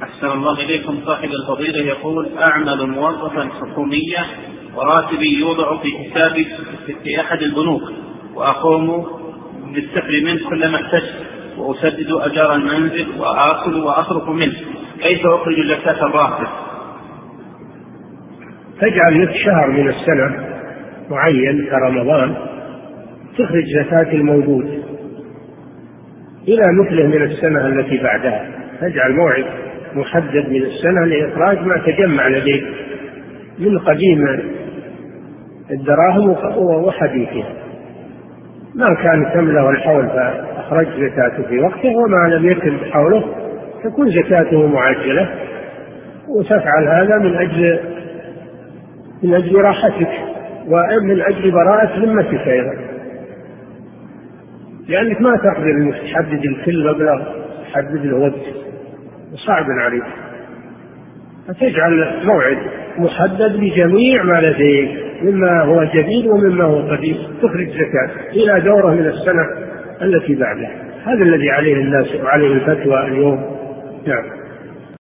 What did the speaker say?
أحسن الله إليكم. صاحب الفضيلة يقول: أعمل موظفا حكوميا وراتبي يوضع في حسابي في أحد البنوك، وأقوم بالسفر منه كلما احتجت، وأسدد أجار المنزل وآكل وأصرف منه، كيف أخرج زكاة الراتب؟ تجعل لك شهر من السنة معين كرمضان تخرج زكاة الموجود إلى مثله من السنة التي بعدها. تجعل موعد محدد من السنة لإخراج ما تجمع لديك من قديم الدراهم وحديثها. ما كان تملأ الحول فأخرج زكاته في وقته، وما لم يكن حوله تكون زكاته معجلة، وتفعل هذا من أجل راحتك ومن أجل براءة ذمتك أيضا، لأنك ما تقدر أن تحدد الكل مبلغ، تحدد له وقت صعب عليك، فتجعل موعد محدد لجميع ما لديك مما هو جديد ومما هو قديم، تخرج زكاة إلى دورة من السنة التي بعدها. هذا الذي عليه الناس وعليه الفتوى اليوم. نعم.